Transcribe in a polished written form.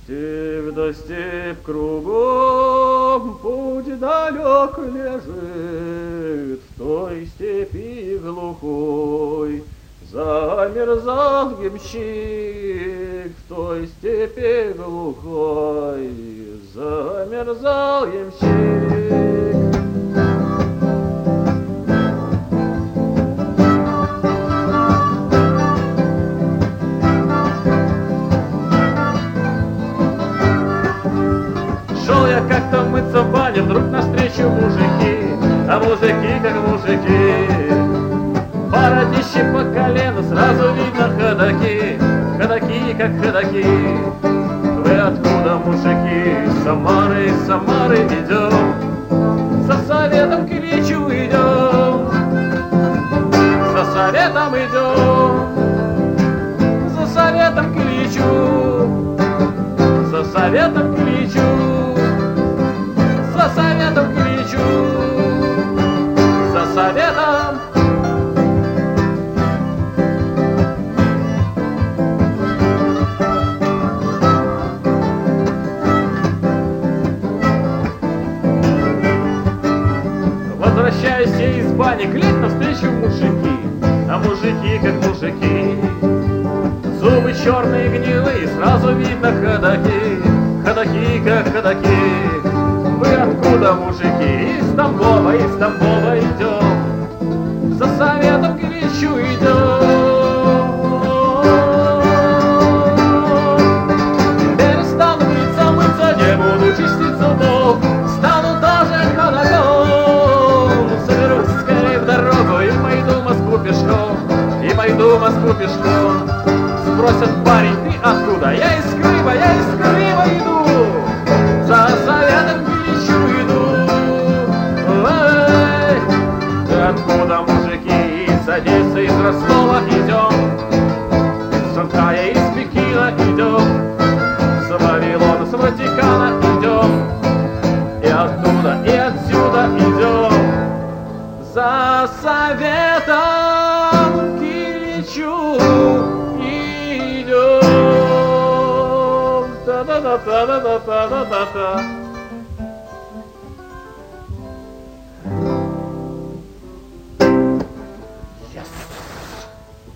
Степь да степь кругом, путь далек лежит, в той степи глухой замерзал ямщик, в той степи глухой замерзал ямщик. Шел я как-то мыться в бане, вдруг навстречу мужики, а мужики как мужики. Бородище по колено, сразу видно ходаки, ходаки как ходаки. Вы откуда, мужики? Из Самары идем, со советом к Ильичу идем, за советом идем, за советом к Ильичу, за советом к Ильичу, за советом к Ильичу, за советом. Возвращаюсь я из бани, глядь навстречу мужики, а мужики как мужики. Зубы черные гнилые, сразу видно ходаки, ходаки как ходаки. Вы откуда, мужики? Из Тамбова идем, за советом к Ильичу идем. Перестану мыться, не буду чистить зубов, стану тоже ходаком. Соберусь скорее в дорогу и пойду Москву пешком. Спросят: парень, ты откуда? Я из Крыма иду, за советом к Ильичу иду. Эй, ты откуда, мужики? Из Одессы, из Ростова идем, из Шанхая, из Пекина идем, с Вавилона, с Ватикана идем, и оттуда, и отсюда идем, за советом к Ильичу идем. Та-да-да-та-да-да-та-да-та.